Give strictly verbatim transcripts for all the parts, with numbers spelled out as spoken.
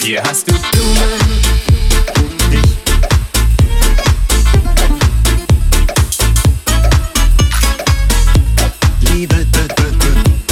Hier hast du Blumen, dich. Liebe, d -d -d.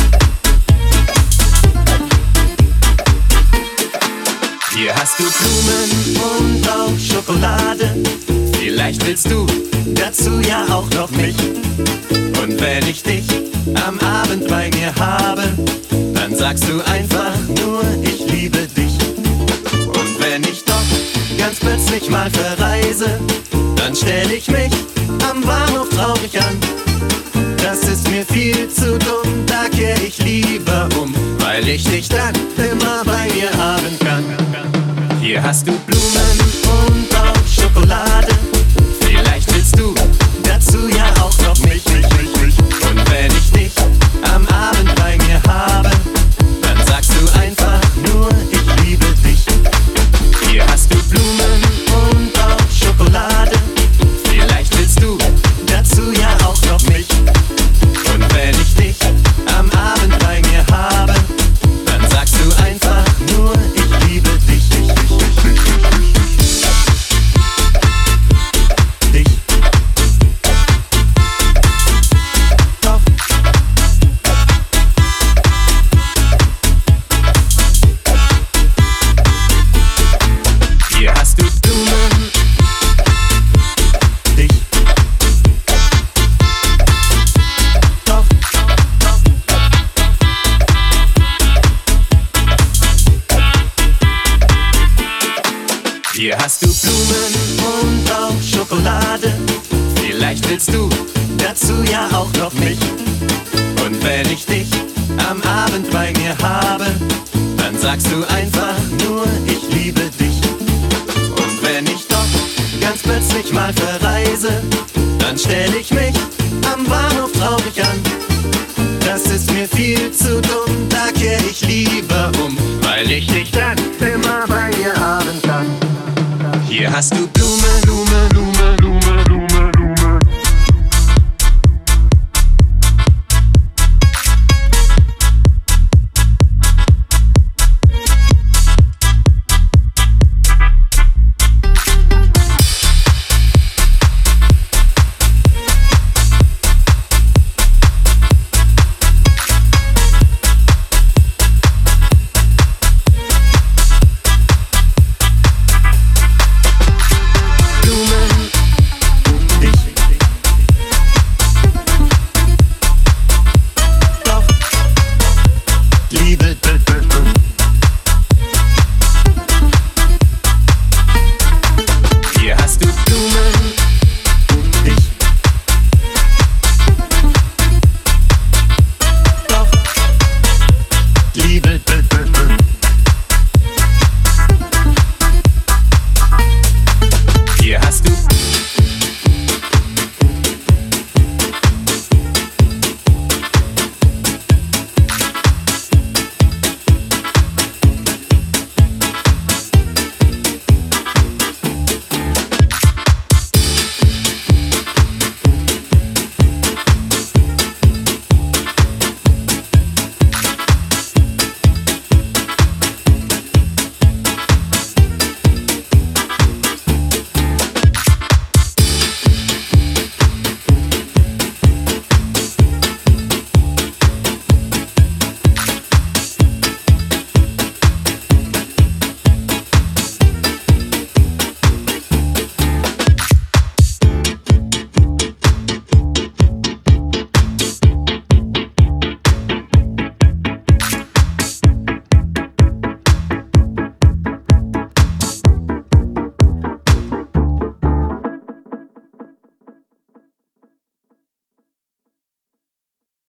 Hier hast du Blumen und auch Schokolade. Vielleicht willst du dazu ja auch noch mich. Und wenn ich dich am Abend bei mir habe, dann sagst du einfach nur, ich liebe dich. Und wenn ich doch ganz plötzlich mal verreise, dann stell ich mich am Bahnhof traurig an. Das ist mir viel zu dumm, da kehr ich lieber um, weil ich dich dann immer bei mir haben kann. Hier hast du Blumen und auch Schokolade. Vielleicht willst du dazu ja auch noch mich, mich, mich, mich. Und wenn ich dich am Abend bei mir habe, dann sagst du einfach nur, ich liebe dich. Hier hast du Blumen und auch Schokolade. Vielleicht willst du dazu ja auch noch mich. Und wenn ich dich am Abend bei mir habe, dann sagst du einfach nur, ich liebe dich. Dich. Doch. Hier hast du Blumen. Dich. Doch. Hier hast du Blumen und auch Schokolade. Vielleicht willst du dazu ja auch noch mich. Und wenn ich dich am Abend bei mir habe, dann sagst du einfach nur, ich liebe dich. Und wenn ich doch ganz plötzlich mal verreise, dann stell ich mich am Bahnhof traurig an. Das ist mir viel zu dumm, da kehr ich lieber um, weil ich dich dann immer bei mir haben kann. Hier hast du Blumen.